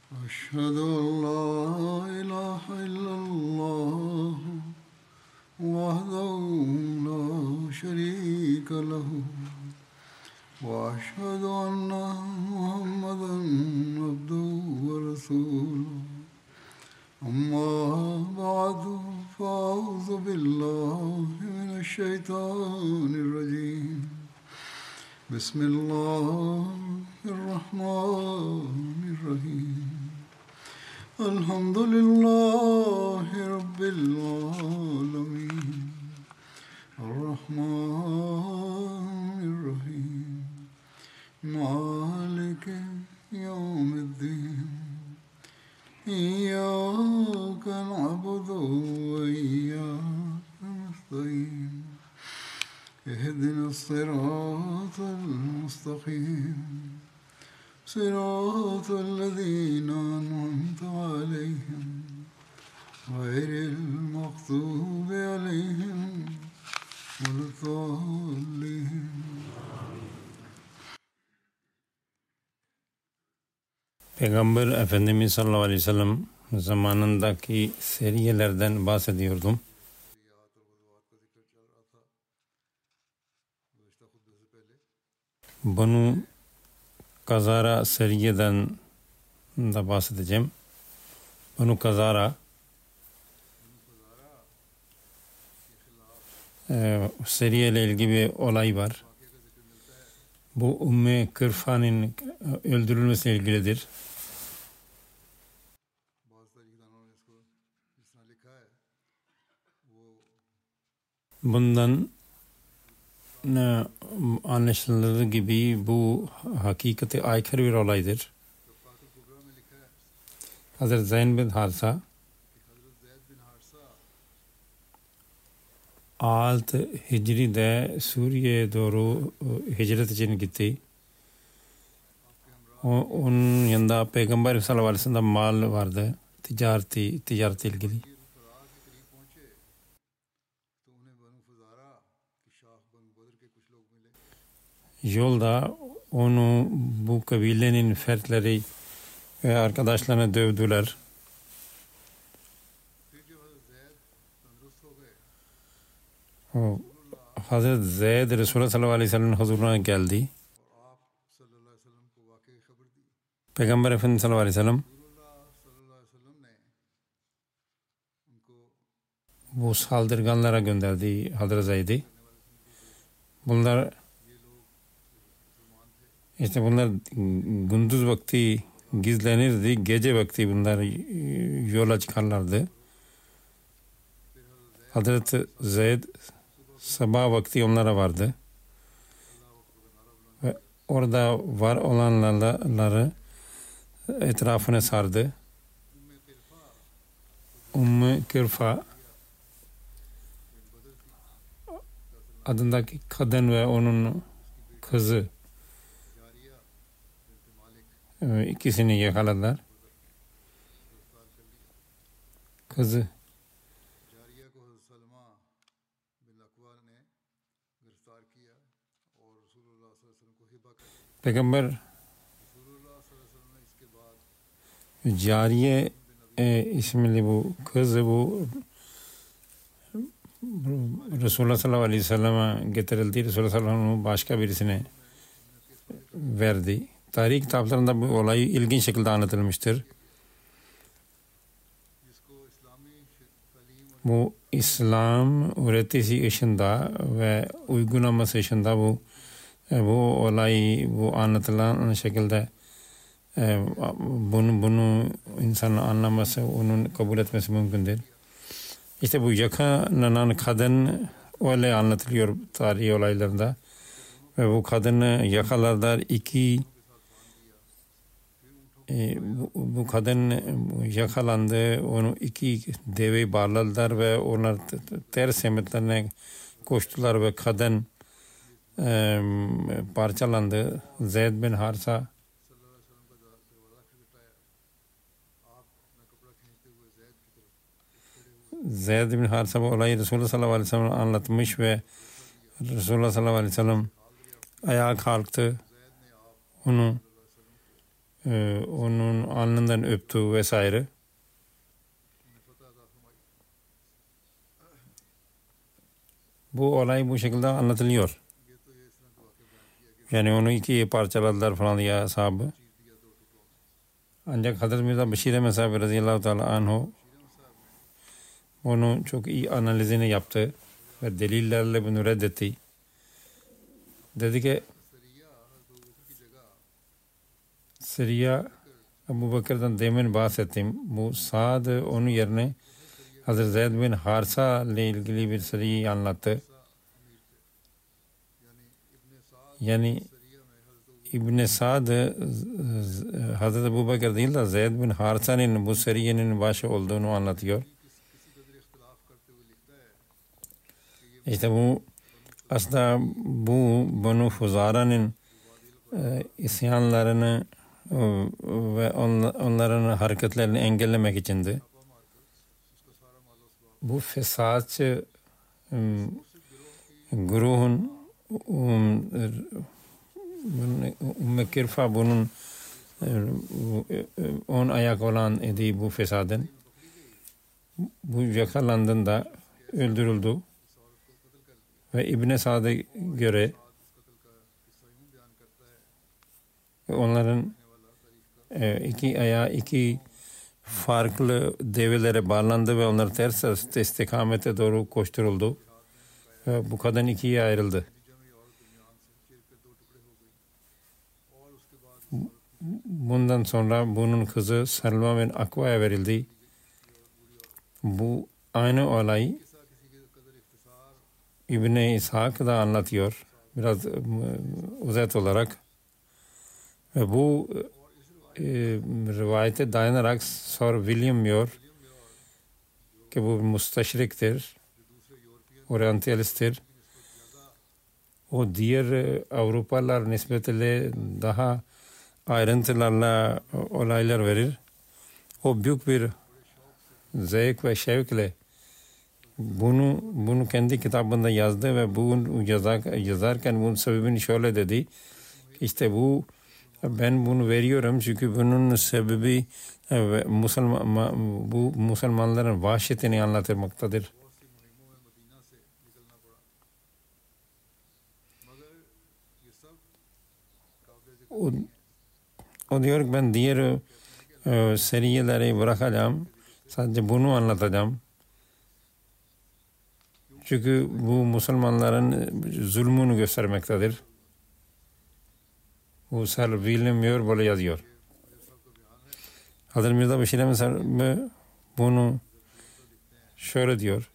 أشهد أن لا إله إلا الله وحده لا شريك له وأشهد أن محمدا عبده ورسوله أما بعد فأعوذ بالله من الشيطان الرجيم بسم الله الرحمن الرحيم الحمد لله رب العالمين الرحمن الرحيم مالك يوم الدين إياك نعبد وإياك نستعين اهدنا الصراط المستقيم صراط الذين أنعمت عليهم غير المغضوب عليهم ولا الضالين. Peygamber Efendimiz sallallahu aleyhi ve sellem zamanındaki seriyelerden bahsediyordum. Banu Kazara seriyeden de bahsedeceğim. Banu Kazara seriyeyle ilgili bir olay var. Bu Ümmü Kırfan'ın öldürülmesiyle ilgilidir. Bundan anlaşıldığı gibi bu hakikate aykırı bir olaydır. Hazreti Zeyd bin Harisa 6 Hicri'de Suriye'ye doğru hicret için gitti. Onun yanında Peygamber sallallahu aleyhi ve sellem mal vardı. Ticaret ilgili. Yolda onu bu kabilenin fertleri ve arkadaşlarına dövdüler. Hazreti Zeyd Resulullah sallallahu aleyhi ve sellem'in huzuruna geldi. Peygamber Efendimiz sallallahu aleyhi ve sellem bu saldırganlara gönderdi Hazreti Zeyd'i. Bunlar gündüz vakti gizlenirdi, gece vakti bunlar yola çıkarlardı. Hazreti Zeyd sabah vakti onlara vardı. Ve orada var olanları etrafına sardı. Ümmü Kırfa adındaki kadın ve onun kızı ikisini yakaladılar. Kızı Peygamber Cariye isimli bu kızı Resulullah sallallahu aleyhi ve sellem'e getirildi. Resulullah sallallahu aleyhi ve sellem başka birisine verdi. Tarih kitaplarında bu olay ilginç şekilde anlatılmıştır. Bu İslam öğretisi ışığında ve uygulaması ışığında bu olay bu anlatılan şekilde bunu insanın anlaması, onun kabul etmesi mümkündür. İşte bu yakalanan kadın öyle anlatılıyor tarihi olaylarında ve bu kadını yakalarlar. Bu kadın yakalandı, onu 2 deve bağladılar ve onlar ters semetlerine koştular ve kadın parçalandı. Zeyd bin Harisa Zeyd bin Harisa bu olayı Resulullah sallallahu aleyhi ve sellem anlatmış ve Resulullah sallallahu aleyhi ve sellem ayağa kalktı. Onu onun alnından öptü vesaire. Bu olay bu şekilde anlatılıyor. Yani onu ikiye parçaladılar falan diye ashabı. Ancak Hazreti Mirza Beşir Ahmed Sahibi radıyallahu teala anhu onu çok iyi analizini yaptı ve delillerle bunu reddetti. Dedi ki Siriya Ebu Bakır'dan demin bahsettim. Bu Sa'd onun yerine Hazreti Zeyd bin Harsa ile ilgili bir Siriye'yi anlattı. Yani İbn-i Sa'd Hazreti Ebu Bakır değil de Zeyd bin Harsa'nın bu Siriye'nin başı olduğunu anlatıyor. İşte bu aslında bu Banu Fuzara'nın isyanlarını ve onların hareketlerini engellemek içindi. Bu fesatçı grubun Ümmü Kirfa bunun on ayak olan idi bu fesadın. Bu yakalandığında öldürüldü. Ve İbn-i Sa'd'a göre onların iki ayağı iki farklı develere bağlandı ve onlar ters istikamete doğru koşturuldu. Ve bu kadın ikiye ayrıldı. Bundan sonra bunun kızı Selma bin Akva'ya verildi. Bu aynı olay İbn-i İshak da anlatıyor. Biraz özet olarak. Ve bu rivayete dayanarak Sir William diyor ki bu müsteşriktir, oryantalisttir. O diğer Avrupalılar nispetle daha ayrıntılarla olaylar verir. O büyük bir zevk ve şevkle bunu kendi kitabında yazdı ve bunu yazarken bunun sebebini şöyle dedi. İşte ben bunu veriyorum çünkü bunun sebebi bu Müslümanların vahşetini anlatmaktadır. O diyor ki ben diğer seriyeleri bırakacağım. Sadece bunu anlatacağım. Çünkü bu Müslümanların zulmünü göstermektedir. Bu Sir William Muir böyle yazıyor. Hazreti Mirza Beşir Ahmed Sahibi bunu şöyle diyor.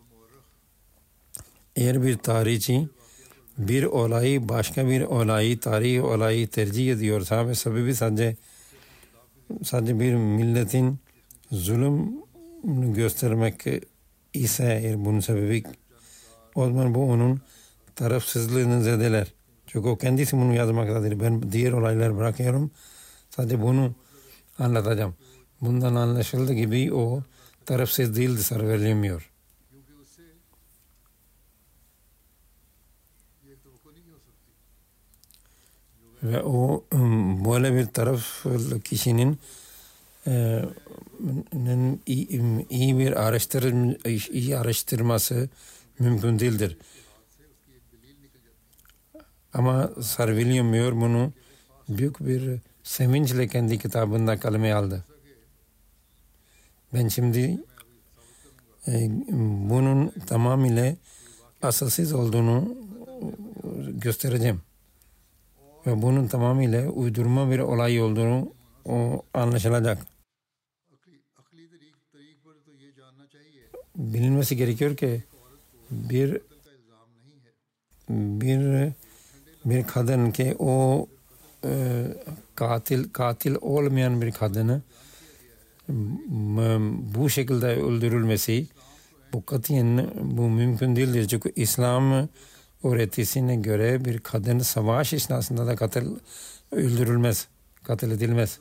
Eğer bir tarihçi bir olayı başka bir olayı, tarihi olayı tercih ediyorsa ve sebebi sadece bir milletin zulüm göstermek ise eğer bunun sebebi o zaman bu onun tarafsızlığını zedeler. Çünkü o kendisi bunu yazmaktadır. Ben diğer olayları bırakıyorum. Sadece bunu anlatacağım. Bundan anlaşıldığı gibi o tarafsız değildi, sarverlemiyor. Ve o böyle bir taraf kişinin iyi bir araştırması mümkün değildir. Ama Sir William Muir bunu büyük bir sevinçle kendi kitabında kaleme aldı. Ben şimdi bunun tamamıyla asılsız olduğunu göstereceğim. Ve bunun tamamıyla uydurma bir olay olduğunu anlaşılacak. Bilinmesi gerekiyor ki bir kadın ki o katil olmayan bir kadını bu şekilde öldürülmesi bu katiyen bu mümkün değildir. Çünkü İslam öğretisine göre bir kadın savaş esnasında da öldürülmez, katil edilmez.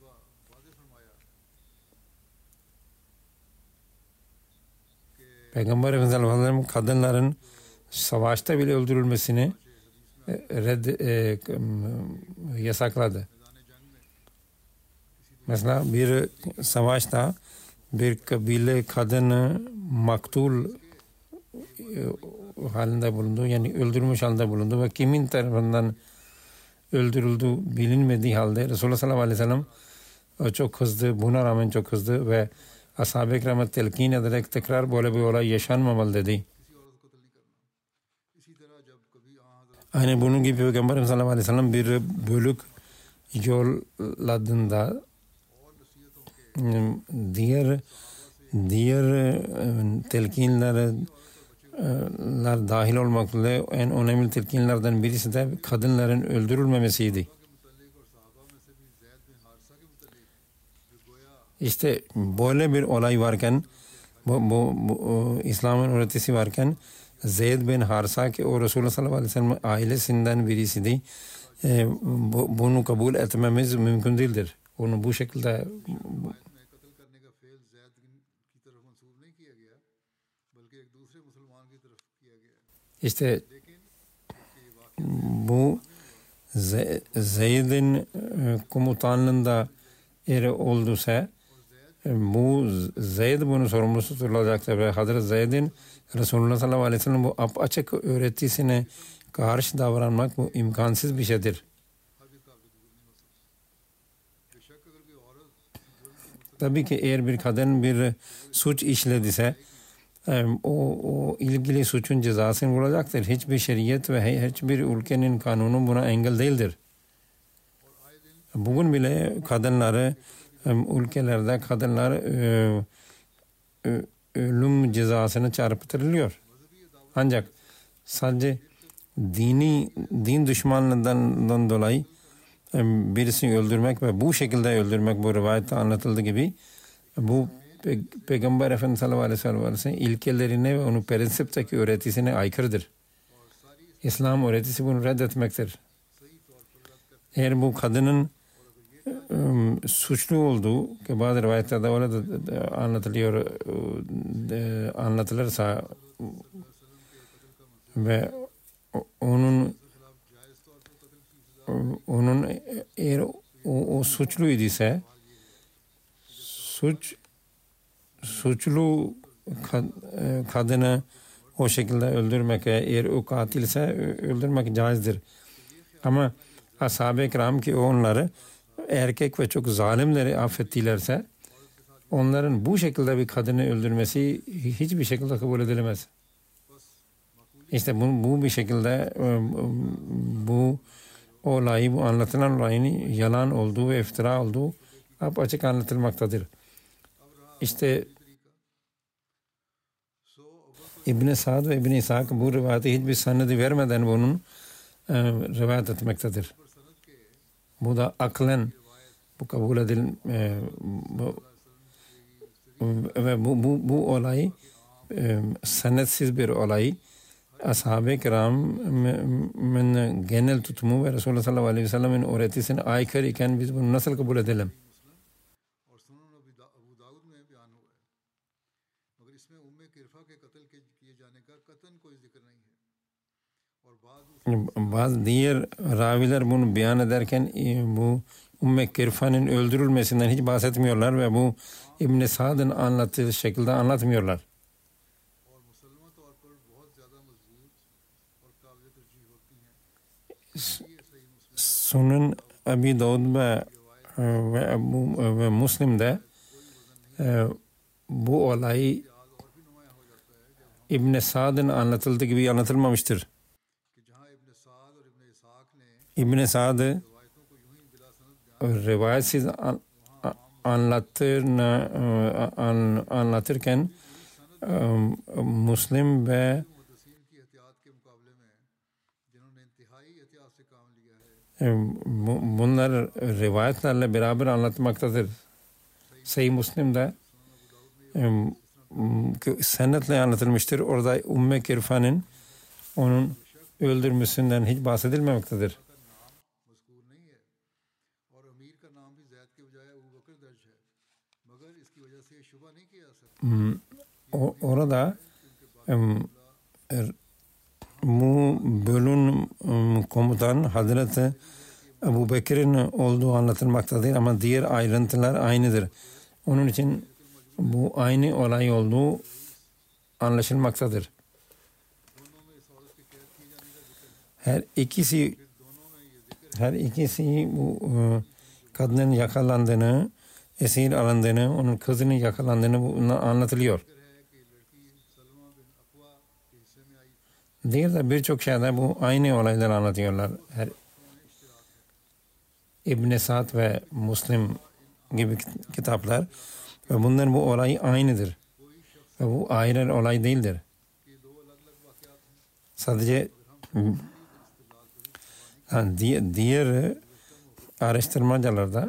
Peygamber Efendimiz sallallahu aleyhi ve sellem kadınların savaşta bile öldürülmesini yasakladı. Mesela bir savaşta bir kabile kadını maktul halinde bulundu. Yani öldürülmüş halde bulundu ve kimin tarafından öldürüldü bilinmediği halde Resulullah sallallahu aleyhi ve sellem çok kızdı. Buna rağmen çok kızdı ve ashab-ı kirama telkin ederek tekrar böyle bir olay yaşanmamalı dedi. Aynı bunun gibi Peygamber sallallahu aleyhi ve sellem bir bölük yolladığında diğer telkinler dahil olmak üzere en önemli telkinlerden birisi de kadınların öldürülmemesiydi. İşte böyle bir olay varken bu İslam'ın öğretisi varken Zeyd bin Harsa ki o Resulullah sallallahu aleyhi ve sellem ailesinden birisiydi. Bunu kabul etmemiz mümkün değildir. Onu bu şekilde işte bu Zeyd'in komutanlığında yeri olduysa bu Zeyd bunu sorumlusu tutulacaktır ve Hazreti Zeyd'in Resulullah sallallahu aleyhi ve sellem bu açık öğretisine karşı davranmak bu imkansız bir şeydir. Tabii ki eğer bir kadın bir suç işlediyse o ilgili suçun cezasını vuracaktır. Hiçbir şeriyet ve hiçbir ülkenin kanunu buna engel değildir. Bugün bile kadınları ülkelerde kadınlar ölüm cezasını çarpıtırılıyor. Ancak sadece din düşmanlığından dolayı birisini öldürmek ve bu şekilde öldürmek bu rivayette anlatıldığı gibi bu Peygamber Efendimiz sallallahu aleyhi ve sellem ilkelerine ve onun prensipteki öğretisine aykırıdır. İslam öğretisi bunu reddetmektir. Eğer bu kadının suçlu olduğu ki bazı rivayetlerde öyle de anlatılırsa ve onun eğer o suçlu idiyse suçlu kadını o şekilde öldürmek eğer o katilse öldürmek caizdir. Ama ashab-ı kiram ki onları erkek ve çok zalimleri affettilerse onların bu şekilde bir kadını öldürmesi hiçbir şekilde kabul edilemez. İşte bu bir şekilde bu olayı, bu anlatılan olayın yalan olduğu ve iftira olduğu açık anlatılmaktadır. İşte İbn-i Sa'd ve İbn-i İshak bu rivayeti hiçbir sanedi vermeden bunun rivayet etmektedir. Bu da aklen bu kabul ve bu olay senetsiz bir olay. Ashab-ı kiramın genel tutumu ve Resulullah sallallahu aleyhi ve sellem'in öğretisine aykırı iken biz bunu nasıl kabul edelim? Bazı diğer raviler bunu beyan ederken bu Ümmü Kirfan'ın öldürülmesinden hiç bahsetmiyorlar ve bu İbn-i Sa'd'ın anlattığı şekilde anlatmıyorlar. Sunan Abi Davud ve Müslim'de bu olay İbn-i Sa'd'ın anlatıldığı gibi anlatılmamıştır. İbn-i Sa'd rivayetsiz anlatırken Müslim ve bunlar rivayetlerle beraber anlatmaktadır. Sahih Müslim'de senetle anlatılmıştır. Orada Ümmü Kirfan'ın onun öldürmesinden hiç bahsedilmemektedir. Orada bu bölüm komutan Hazreti Ebu Bekir'in olduğu anlatılmaktadır ama diğer ayrıntılar aynıdır. Onun için bu aynı olay olduğu anlaşılmaktadır. Her ikisi bu kadının yakalandığını, esir alındığını, onun kızının yakalandığını anlatılıyor. Diğer de birçok şeyde bu aynı olayları anlatıyorlar. Her İbn Sa'd ve Müslim gibi kitaplar ve bunların bu olay aynıdır. Ve bu ayrı olay değildir. Sadece diğer araştırmacılarda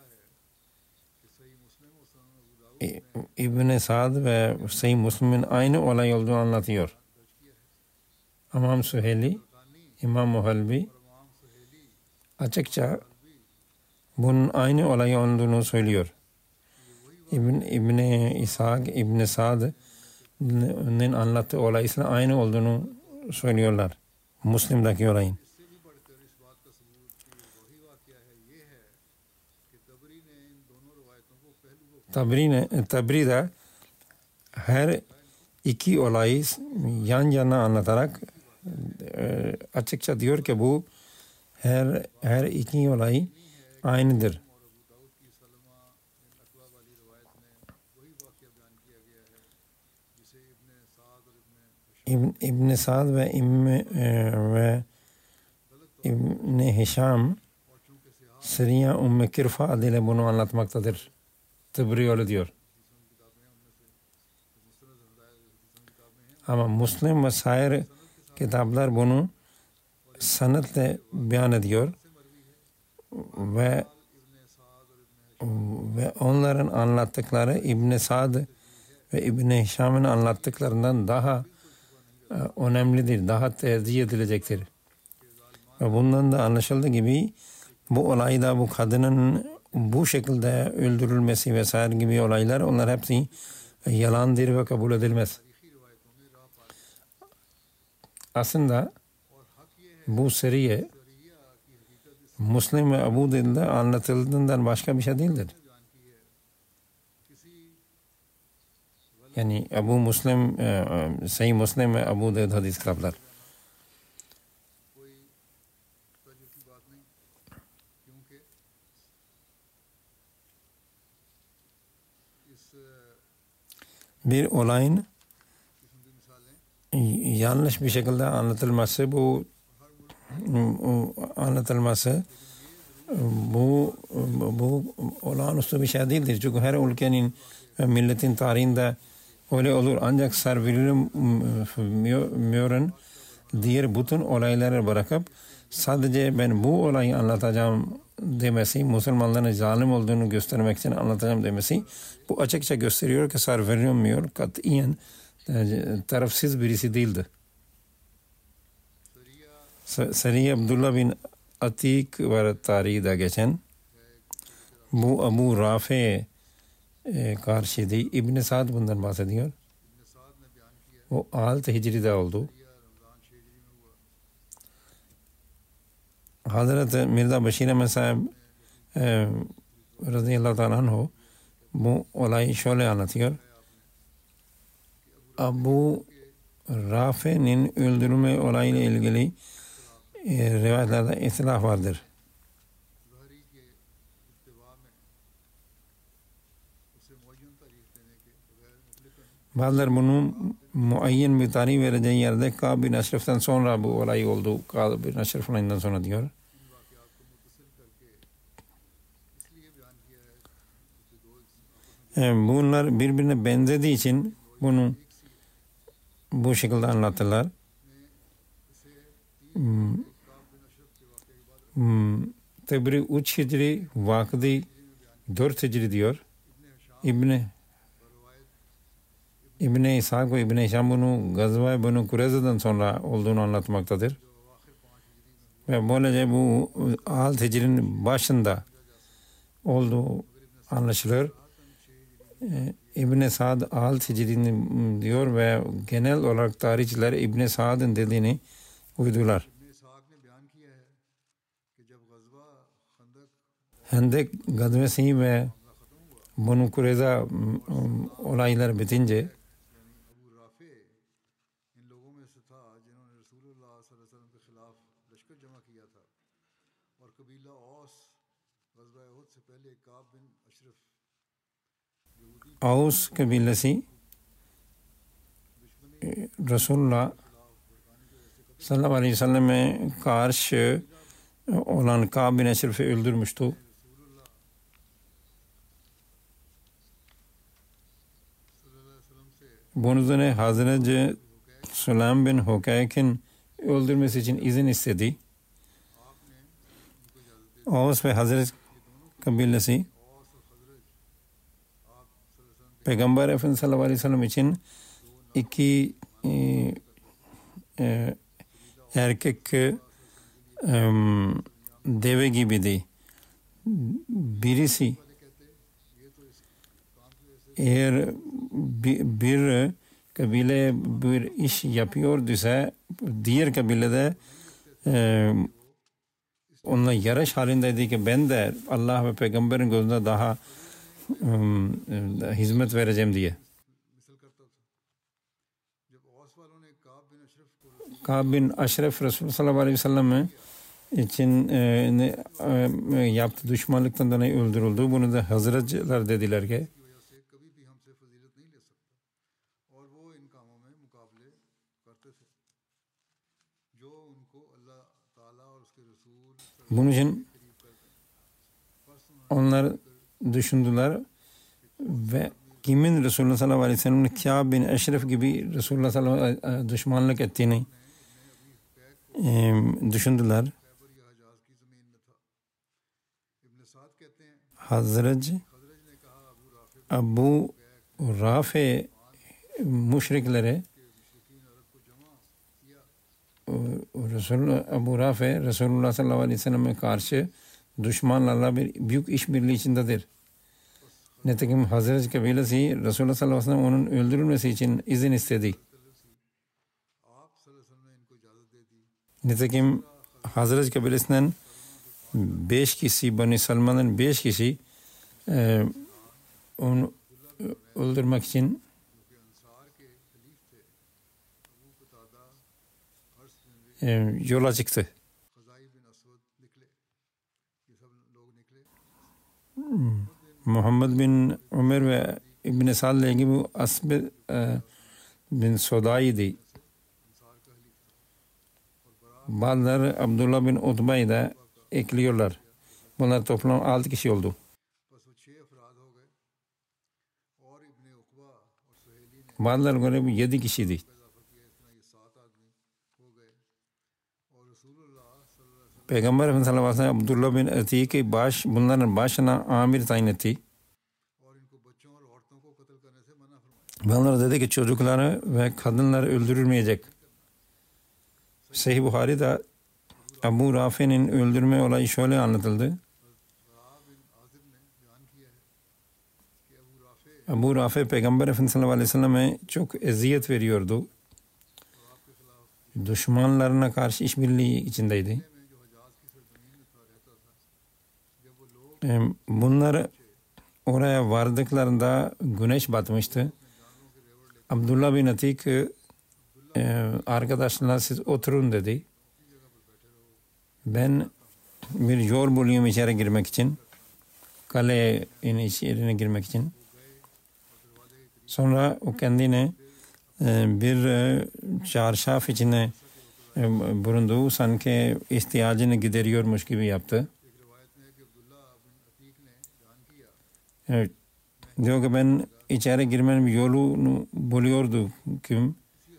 İbn Sa'd ve Sahih Müslim'in aynı olay olduğunu anlatıyor. İmam Süheyli, İmam Muhalbi açıkça bunun aynı olay olduğunu söylüyor. İbn İshak, İbn Sa'd'ın anlattığı olay ise aynı olduğunu söylüyorlar. Müslim'deki olayın. Tabri'de her iki olayı yan yana anlatarak açıkça diyor ki bu her iki olay aynıdır. İbn Sa'd ve İbn Hişam Siriya Ümmü Kirfa adıyla bunu anlatmaktadır. Tabri öyle diyor. Ama Müslim ve sair kitaplar bunu sanatle beyan ediyor ve onların anlattıkları İbn Sa'd ve İbn Hişam'ın anlattıklarından daha önemlidir, daha tercih edilecektir. Ve bundan da anlaşıldığı gibi bu olayda bu kadının bu şekilde öldürülmesi vesaire gibi olaylar onlar hepsi yalandır ve kabul edilmez. Aslında bu seriye Müslim ve Ebu Davud'da anlatıldığından başka bir şey değildir. Yani Ebu Müslim, Sahih Müslim ve Ebu Davud hadis kitaplar. Bir olayın yanlış bir şekilde anlatılması bu olağanüstü bir şey değildir. Çünkü her ülkenin ve milletin tarihinde öyle olur. Ancak Sir William Muir'ın diğer bütün olayları bırakıp sadece ben bu olayı anlatacağım demesi, Müslümanların zalim olduğunu göstermek için anlatacağım demesi, bu açıkça gösteriyor ki Sir William Muir katiyen tarafsız birisi değildi. Seri Abdullah bin Atik var tarihte geçen. Bu Abu Rafi karşıydı. İbn Sa'd bundan bahsediyor. O 6 Hicri'de oldu. Hazreti Mirza Bashir Ahmed sahib radıyallahu ta'ala anhu bu olayı şöyle anlatıyor. Abu Rafi'nin öldürülme olayıyla ilgili rivayetlerde ihtilaf vardır. Bazıları bunun muayyen bir tarih vereceği yerde Kâb bin Eşref'ten sonra bu olay oldu. Kâb bin Eşref olayından sonra diyor. Bunlar birbirine benzediği için bunu bu şekilde anlattılar. Tabri 3 Hicri, Vakıdi 4 Hicri diyor. İbn İshak ve İbn Hişam bunu Gazva-i Benu Kureyza'dan sonra olduğunu anlatmaktadır. Ve böylece bu 6 Hicri'nin başında olduğu anlaşılır. İbn Sa'd 6 Hicri'ni diyor ve genel olarak tarihçiler İbn Sa'd'ın dediğini uydular. Hendek gazvesi ve Banu Kureyza olaylar bitince Abu Rafi इन लोगों में से था जिन्होंने रसूलुल्लाह सल्लल्लाहु अलैहि वसल्लम के खिलाफ लश्कर जमा किया था और कबीला औस गज़वा उहद से पहले काब बिन Ashraf Aus kabilesi Resulullah sallallahu aleyhi ve selleme karşı olan Kâb bin Eşref'i öldürmüştü. Bunun üzerine Hazreti Süleym bin Hukayk'in öldürmesi için izin istedi. Aus ve Hazret kabilesi Peygamber Efendimiz sallallahu aleyhi ve sellem için iki erkek deve gibiydi. Birisi eğer bir kabile bir iş yapıyorduysa diğer kabilede onunla yarış halindeydi ki ben de Allah ve Peygamber'in gözünde daha hizmet vereceğim diye. Kâb bin Aşref Resulullah sallallahu aleyhi ve sellem için yaptığı düşmanlıktan dolayı öldürüldü. Bunu da Hazretçiler dediler ki bunun için onlar düşündüler ve kimin Resulullah sallallahu aleyhi ve sellem'in Kâb bin Eşref gibi Resulullah sallallahu aleyhi ve sellem düşmanlık ettiğini düşündüler. Hazreti Abu Rafe müşriklere Abu Rafe Resulullah sallallahu aleyhi ve sellem'e karşı düşmanlarla bir büyük işbirliği içindedir. Nitekim Hazreti kabilesi Resulullah sallallahu aleyhi ve sellem onun öldürülmesi için izin istedi. Nitekim Hazreti kabilesinden 5 kişi, Bani Salman'ın 5 kişi onu öldürmek için yola çıktı. Muhammed bin Ömer ve İbn Sa'd gibi Asb bin Sodai'ydi. Bazıları Abdullah bin Utba'yı da ekliyorlar. Bunlar toplam 6 kişi oldu. Bazıları göre 7 kişiydi. Peygamber Efendimiz sallallahu aleyhi ve sellem Abdullah bin Atik'i bunların başına amir tayin etti. Bunlar dedi ki çocukları ve kadınları öldürülmeyecek. Sahih Buhari'de Abu Rafe'nin öldürme olayı şöyle anlatıldı. Abu Rafe Peygamber Efendimiz sallallahu aleyhi ve selleme çok eziyet veriyordu. Düşmanlarına karşı işbirliği içindeydi. Bunlar oraya vardıklarında güneş batmıştı. Abdullah bin Atik arkadaşlarına siz oturun dedi. Ben bir yol buluyorum içeri girmek için. Kalenin içerine girmek için. Sonra o kendine bir çarşaf içine bulundu. Sanki ihtiyacını gideriyormuş gibi yaptı. Evet. Diyor ki ben içeri girmenin yolunu buluyordu kim?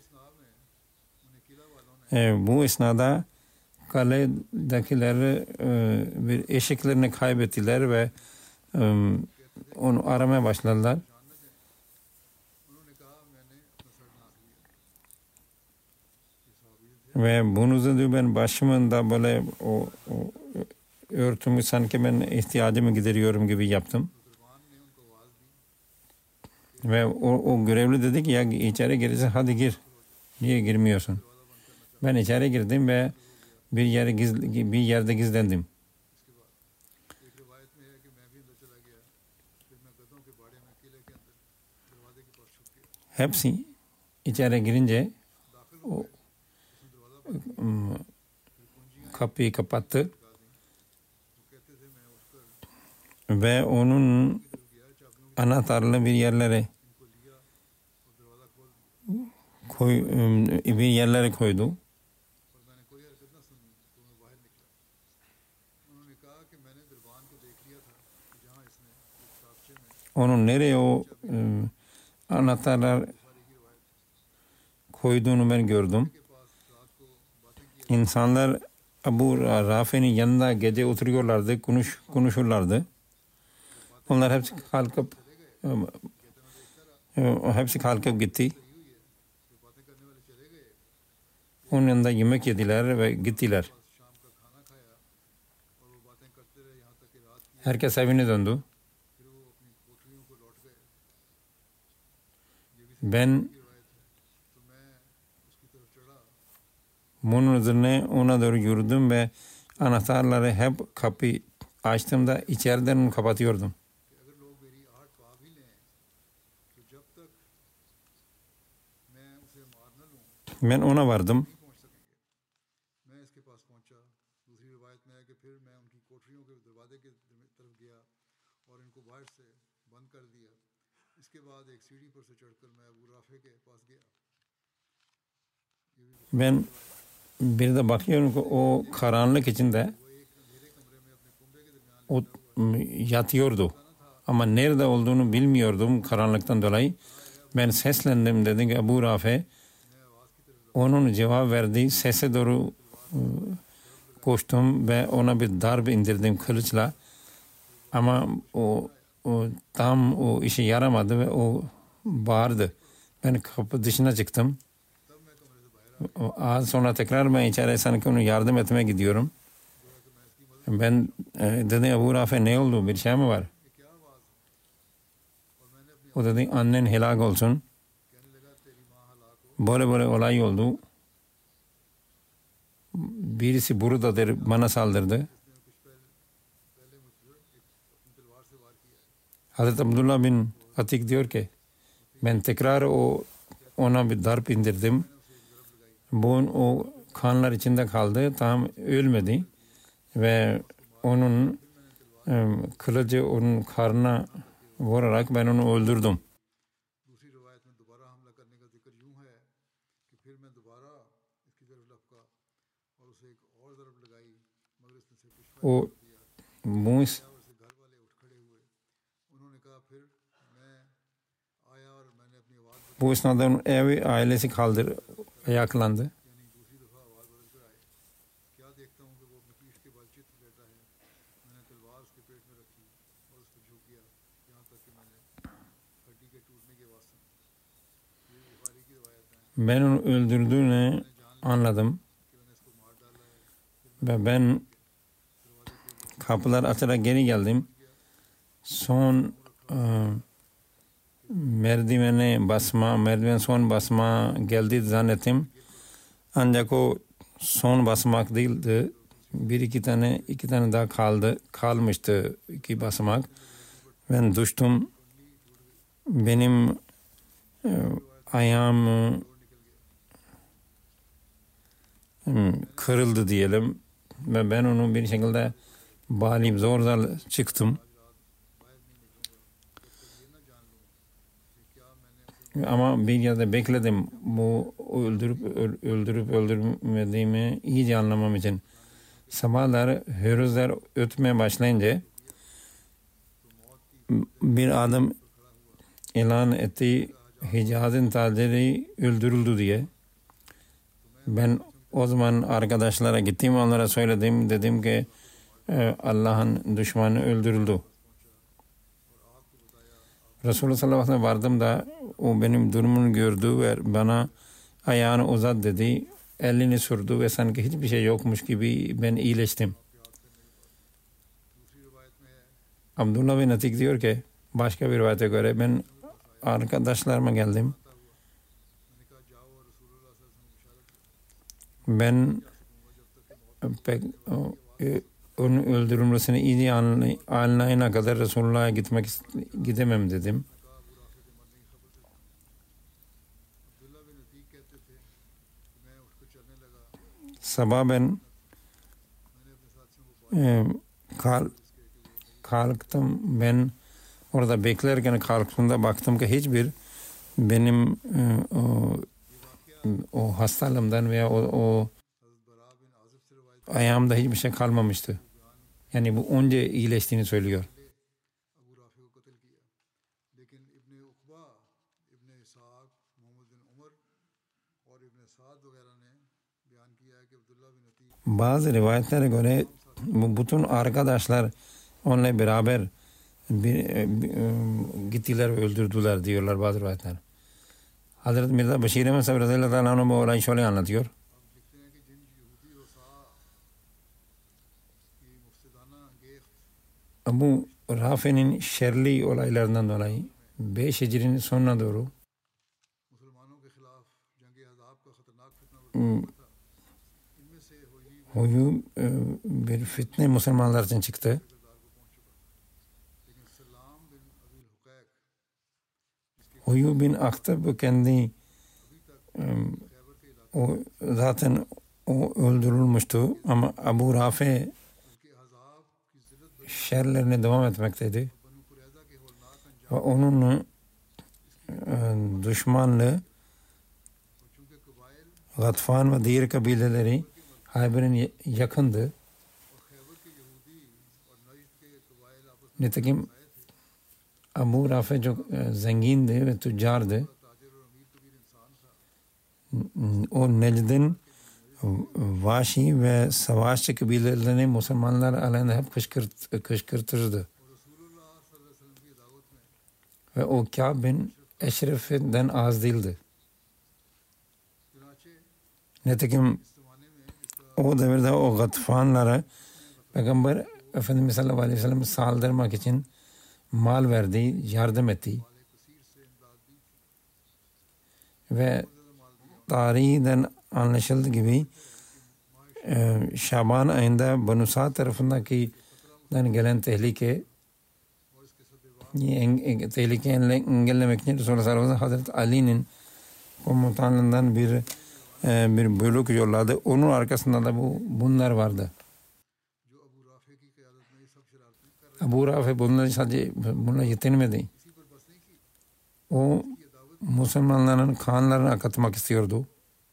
Bu esnada kaledekiler bir eşiklerini kaybettiler ve onu aramaya başladılar. Ve bunu da ben başımda böyle o örtümü sanki ben ihtiyacımı gideriyorum gibi yaptım. Ve o görevli dedi ki ya içeri girersen hadi gir. Niye girmiyorsun? Ben içeri girdim ve bir yerde gizlendim. hepsi içeri girince o kapıyı kapattı ve onun anahtarını bir yerlere koydu. Onun nereye o anahtarlar koyduğunu ben gördüm. İnsanlar Abu Rafi'nin yanında gece oturuyorlardı, konuşurlardı. Onlar hepsi kalkıp gitti. Onun yanında yemek yediler ve gittiler. Herkes evine döndü. Ben bunun üzerine ona doğru yürüdüm ve anahtarları hep kapıyı açtığımda içeriden onu kapatıyordum. Ben ona vardım. Ben bir de bakıyorum ki o karanlık içinde o yatıyordu. Ama nerede olduğunu bilmiyordum karanlıktan dolayı. Ben seslendim, dedim ki Abu Rafi. Onun cevap verdiği sese doğru koştum ve ona bir darbe indirdim kılıçla. Ama o tam o işe yaramadı ve o bağırdı. Ben kapı dışına çıktım. Az sonra tekrar ben içeri sanki onu yardım etmeye gidiyorum. Ben dedim Abu Rafi ne oldu, bir şey mi var? O dedi annen helak olsun. Böyle olay oldu. Birisi buradadır, bana saldırdı. Hazreti Abdullah bin Atik diyor ki ben tekrar ona bir darp indirdim. O kanlar içinde kaldı, tam ölmedi ve onun kılıcı onun karnına vurarak ben onu öldürdüm. O bu esnada onun ailesi ayaklandı. Ben onu öldürdüğünü anladım ve ben kapılar açarak geri geldim. Son merdiven son basma geldi zannettim. Ancak o son basmak değildi. iki tane daha kalmıştı iki basamak. Ben düştüm. Benim ayağım kırıldı diyelim ve ben onu bir şekilde bağlayıp zor çıktım. Ama bir yerde bekledim bu öldürüp öldürmediğimi iyice anlamam için. Sabahlar hürüzler ötmeye başlayınca bir adam ilan etti Hicaz'ın taciri öldürüldü diye. Ben o zaman arkadaşlara gittim, onlara söyledim, dedim ki Allah'ın düşmanı öldürüldü. Resulullah sallallahu aleyhi ve sellem vardım da o benim durumumu gördü ve bana ayağını uzat dedi. Elini sürdü ve sanki hiçbir şey yokmuş gibi ben iyileştim. Abdullah bin Atik diyor ki başka bir rivayete göre ben arkadaşlarıma geldim. Ben pek onun öldürülmesini iyi anlayana kadar Resulullah'a gidemem dedim. Sabah ben kalktım. Ben orada beklerken kalktığımda baktım ki hiçbir benim o hastalığımdan veya o ayağımda hiçbir şey kalmamıştı. Yani bu önce iyileştiğini söylüyor. Bazı rivayetlere göre bütün arkadaşlar onunla beraber gittiler ve öldürdüler diyorlar bazı rivayetler. Hazreti Mirza Beşir Ahmed Sabri radıyallahu anh bu olayı şöyle anlatıyor. Abu Rafi'nin şerli olaylarından dolayı 5 Hicri'nin sonuna doğru Huyu bir fitne Müslümanlar için çıktı. Huyu bin Akhtab kendi o zaten o öldürülmüştü ama Abu Rafi şerlerine devam etmekteydi. Ve onun düşmanlığı Gatfan ve diğer kabileleri Hayber'in yakındı. Nitekim Abu Rafi çok zengindi ve tüccardı. O Necd'in Vaşi ve Savaşçı kabilelerini Müslümanlar aleyhine hep kışkırtırdı. Ve o Kâb bin Eşref'den az değildi. Nitekim o devirde o Gatfanlara Peygamber Efendimiz sallallahu aleyhi ve sellem saldırmak için mal verdi, yardım etti. Ve tarihinden anlaşıldığı gibi Şaban ayında Banu Sa'd tarafındaki gelen tehlikeyi engellemek için Resulullah sallallahu aleyhi ve sellem Hazreti Ali'nin komutanlığından bir bölük yolladı. Onun arkasında da bunlar vardı. Abu Rafi bunlar sadece bununla yetinmedi. O Müslümanların kanlarını akıtmak istiyordu.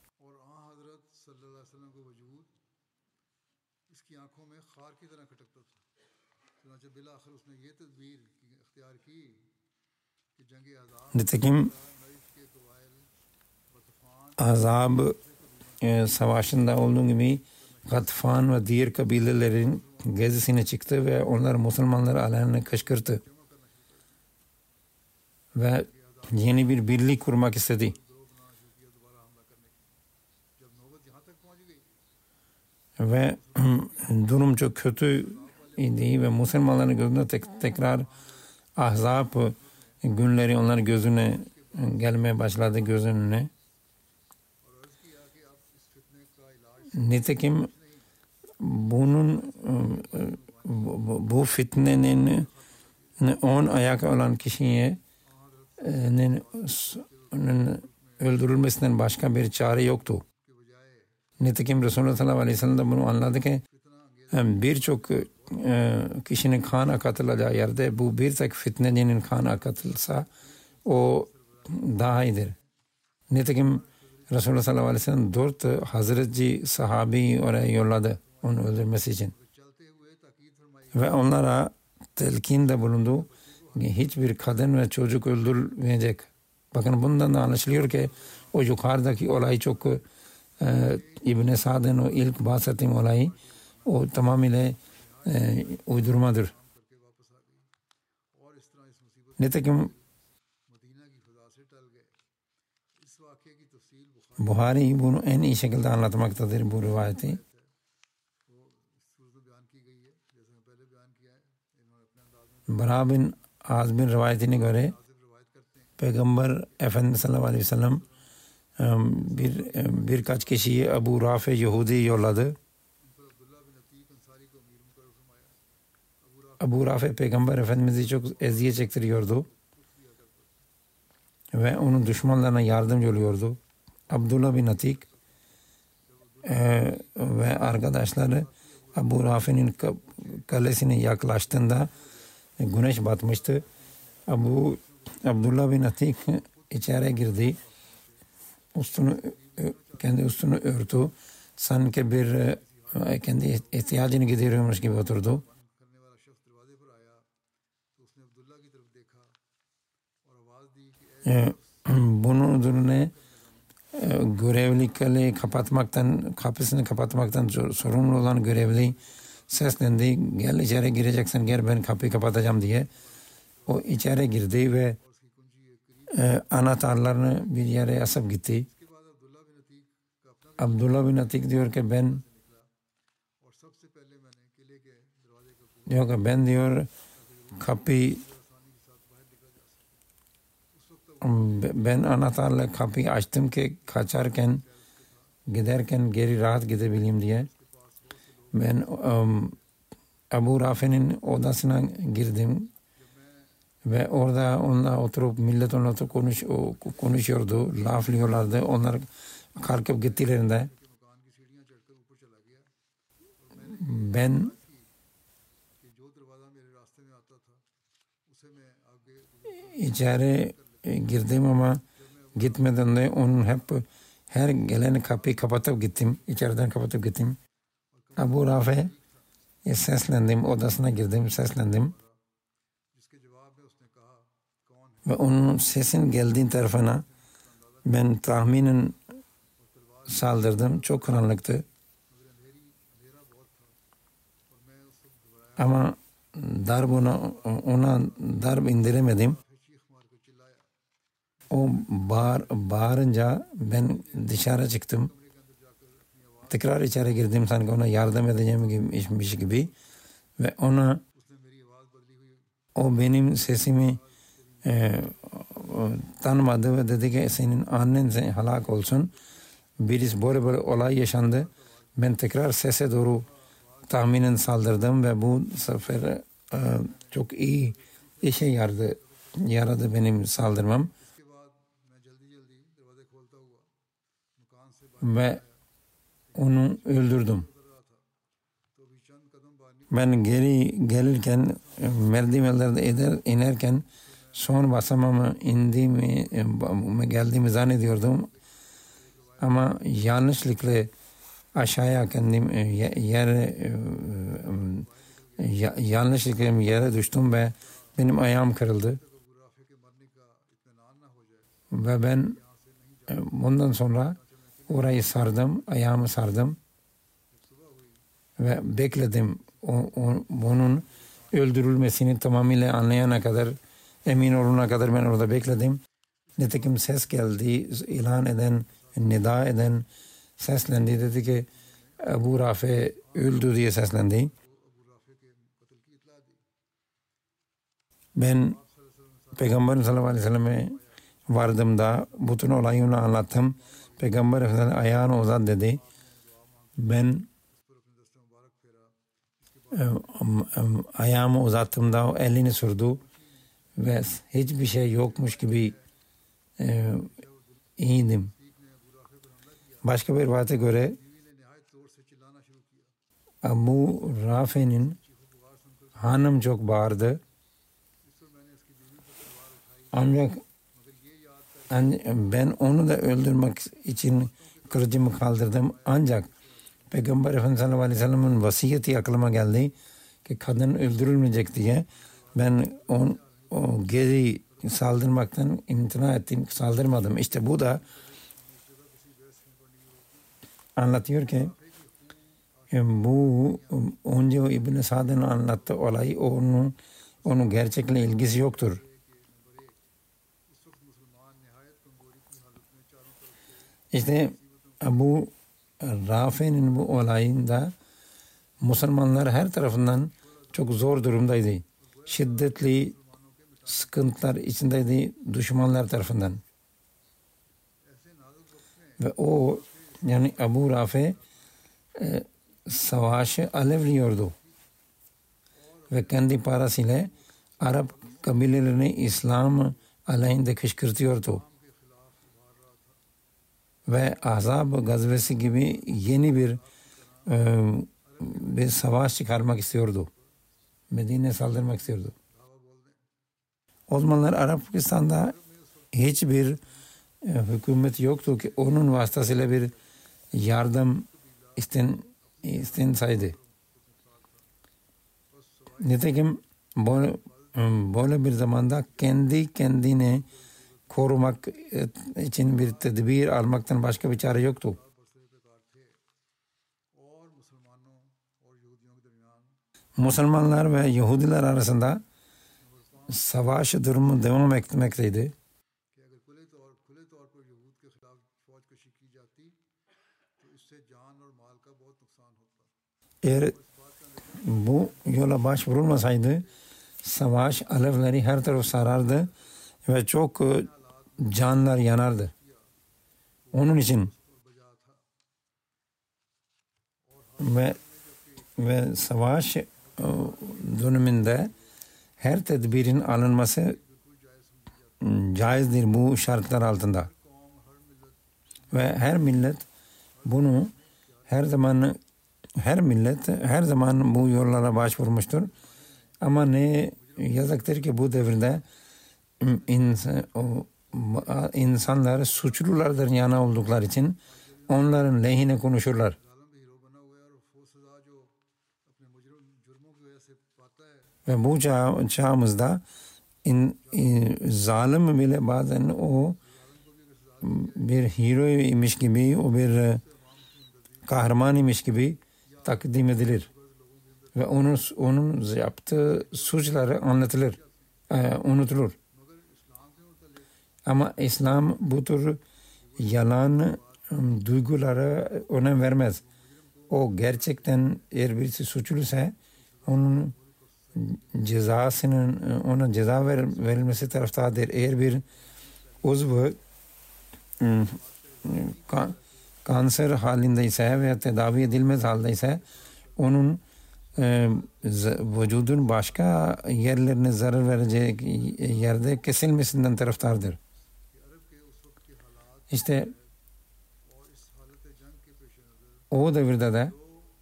Nitekim Azab savaşında olduğu gibi Gatfan ve diğer kabilelerin gezisine çıktı ve onlar Müslümanları aleyhine kışkırttı. Ve yeni bir birlik kurmak istedi. Ve durum çok kötü idi ve Müslümanların gözünde tekrar Ahzab günleri onların gözüne gelmeye başladı gözünün önüne. Nitekim bu fitnenin 10 ayak olan kişinin öldürülmesinden başka bir çare yoktu. Nitekim Resulullah sallallahu aleyhi ve sellem de bunu anladı ki birçok kişinin kan akıtılacağı yerde bu bir tek fitnenin kan akıtılsa o daha iyidir. Nitekim Resulullah sallallahu aleyhi ve sellem 4 Hazreti sahabi oraya yolladı onu öldürmesi için. Ve onlara telkinde bulundu. Hiçbir kadın ve çocuk öldürülmeyecek. Bakın bundan da anlaşılıyor ki o yukarıdaki olay çok İbn-i Sa'd'ın o ilk bahsettiğim olayı o tamamıyla uydurmadır. Nitekim Buhari bunu en iyi şekilde anlatmaktadır bu rivayeti. Bara bin Azib'in rivayetine göre Peygamber Efendimiz sallallahu aleyhi ve sellem birkaç kişiyi Abu Rafi Yahudi yolladı. Ebu Rafi Peygamber Efendimiz'i çok eziyet çektiriyordu ve onun düşmanlarına yardımcı oluyordu. Abdullah bin Atik ve arkadaşları Ebu Rafi'nin kalesine yaklaştığında güneş batmıştı. Abdullah bin Atik içeri girdi. Kendi üstünü örtü. Sanki bir kendi ihtiyacını gideriyormuş gibi oturdu. Bunun üzerine görevli kapısını kapatmaktan sorumlu olan görevli seslendi. Gel içeri gireceksin, gel ben kapıyı kapatacağım diye. O içeri girdi ve anahtarlarını bir yere asıp gitti. Abdullah bin Atik diyor ki ben diyor kapıyı ben anahtarla kapıyı açtım ki kaçarken giderken geri rahat gidebileyim diye. Ben Ebu Rafi'nin odasına girdim ve orada onunla oturup millet onunla konuşuyordu, laflıyorlardı. Onlar kalkıp gittilerinde ben içeri girdim ama gitmeden de onun her gelen kapıyı kapatıp gittim. İçeriden kapatıp gittim. Ebu Rafi'ye seslendim. Odasına girdim, seslendim. Ve onun sesin geldiği tarafına ben tahminen saldırdım. Çok karanlıktı. Ama ona darp indiremedim. O bağırınca ben dışarı çıktım. Tekrar içeri girdim sanki ona yardım edeceğim gibi ve o benim sesimi tanımadı ve dedi ki senin annen helak olsun. Birisi böyle olay yaşandı. Ben tekrar sese doğru tahminen saldırdım ve bu sefer çok iyi işe yaradı benim saldırmam. Ve onu öldürdüm. Ben geri gelirken merdivenlerde inerken son basamama geldiğimi zannediyordum. Ama yanlışlıkla aşağıya kendim yere düştüm ve benim ayağım kırıldı. Ve ben bundan sonra orayı sardım, ayağımı sardım ve bekledim. Bunun öldürülmesini tamamıyla anlayana kadar, emin olana kadar ben orada bekledim. Nitekim ses geldi, ilan eden, nida eden seslendi. Dedi ki Ebu Rafi öldü diye seslendi. Ben Peygamber sallallahu aleyhi ve selleme vardığımda bütün olayını anlattım. Peygamber Efendimiz ayağını uzat dedi. Ben ayağımı uzattığımda o elini sürdü ve hiçbir şey yokmuş gibi iyiydim. Başka bir rivayete göre Ebu Rafi'nin hanım çok bağırdı. Ancak ben onu da öldürmek için kılıcımı kaldırdım. Ancak Peygamber Efendimiz sallallahu aleyhi ve sellem'in vasiyeti aklıma geldi ki kadın öldürülmeyecek diye. Ben o geri saldırmaktan imtina ettim, saldırmadım. İşte bu da anlatıyor ki bu önce o İbn-i Sa'd'ın anlattığı olay onun gerçekle ilgisi yoktur. İşte Ebu Rafi'nin bu olayında Müslümanlar her tarafından çok zor durumdaydı. Şiddetli sıkıntılar içindeydi düşmanlar tarafından. Ve yani Ebu Rafi savaşı alevliyordu. ve kendi parasıyla Arap kabilelerini İslam aleyhinde kışkırtıyordu. Ve Ahzab gazvesi gibi yeni bir savaş çıkarmak istiyordu. Medine'ye saldırmak istiyordu. O zamanlar Arapistan'da hiçbir hükümet yoktu ki onun vasıtasıyla bir yardım istenseydi. Nitekim böyle bir zamanda kendi kendine korumak için bir tedbir almaktan başka bir çare yoktu. Müslümanlar ve Yahudiler arasında savaş durumu devam etmekteydi. Eğer bu yola başvurulmasaydı savaş alevleri her tarafı sarardı ve çok canlar yanardı. Onun için ve savaş döneminde her tedbirin alınması caizdir bu şartlar altında. Ve her millet bunu her zaman bu yollara başvurmuştur. Ama ne yazıktır ki bu devirde insanlar suçlulardan yana oldukları için onların lehine konuşurlar. Ve bu çağımızda zalim bile bazen o bir hero imiş gibi, o bir kahraman imiş gibi takdim edilir. Ve onun yaptığı suçları anlatılır, unutulur. Ama İslam bu tür yalan duygulara önem vermez. O gerçekten eğer birisi suçluysa onun ona ceza verilmesi taraftardır. Eğer bir uzvu kanser halindeyse veya tedavi edilmez haldeyse onun vücudun başka yerlerine zarar verecek yerde kesilmesinden taraftardır. İşte o devirde de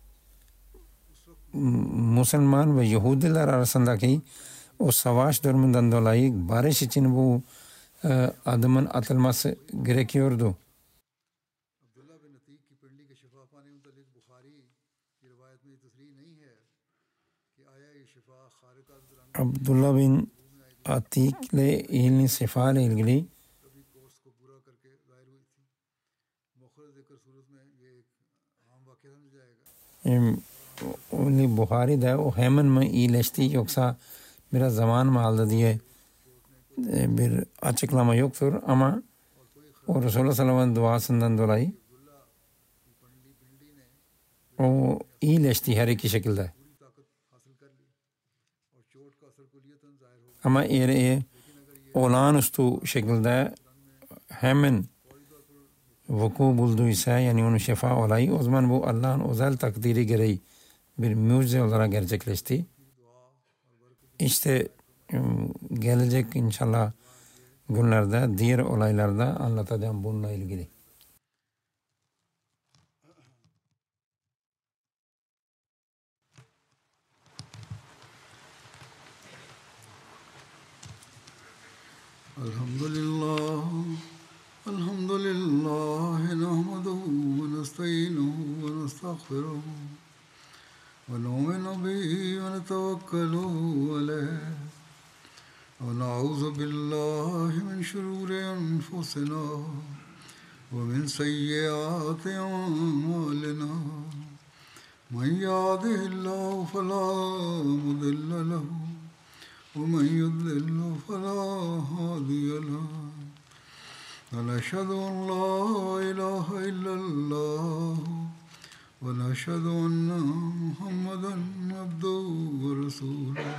Müslüman ve Yahudiler arasındaki o savaş durumundan dolayı barış için bu adımın atılması gerekiyordu. Abdullah bin Atik ile ilgili şifa ile ilgili Buhari'de o hemen mi iyileşti yoksa biraz zaman mı aldı diye bir açıklama yoktur ama o Resulullah sallallahu aleyhi ve sellem duasından dolayı o iyileşti her iki şekilde. Ama eğer olağanüstü şekilde hemen vuku bulduysa yani onun şifa olayı o zaman bu Allah'ın özel takdiri gereği bir mucize olarak gerçekleşti. İşte gelecek inşallah günlerde diğer olaylarda anlatacağım bununla ilgili. Elhamdülillah nahmeduhu ve nestainuhu ve nestağfiruhu ve nu'minu bihi ve netevekkalu aleyh ve na'udzu billahi min şururi enfusina ve min seyyiati a'malina men yahdihillahu felâ mudille lehu ومن يضلل فلا هادي له ونشهد أن لا إله إلا الله ونشهد أن محمدا عبده ورسوله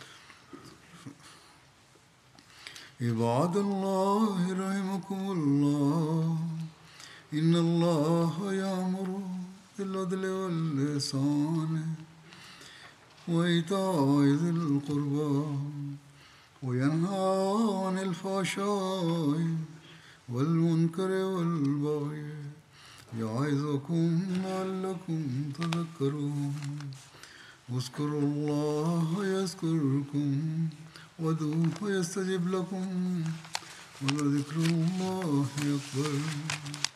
عباد الله رحمكم الله إن الله يأمر بالعدل والإحسان وإيتاء ذي القربى وينهى عن الفحشاء والمنكر والبغي يعظكم لعلكم تذكرون اذكروا الله يذكركم وادعوه يستجب لكم ولذكر الله أكبر.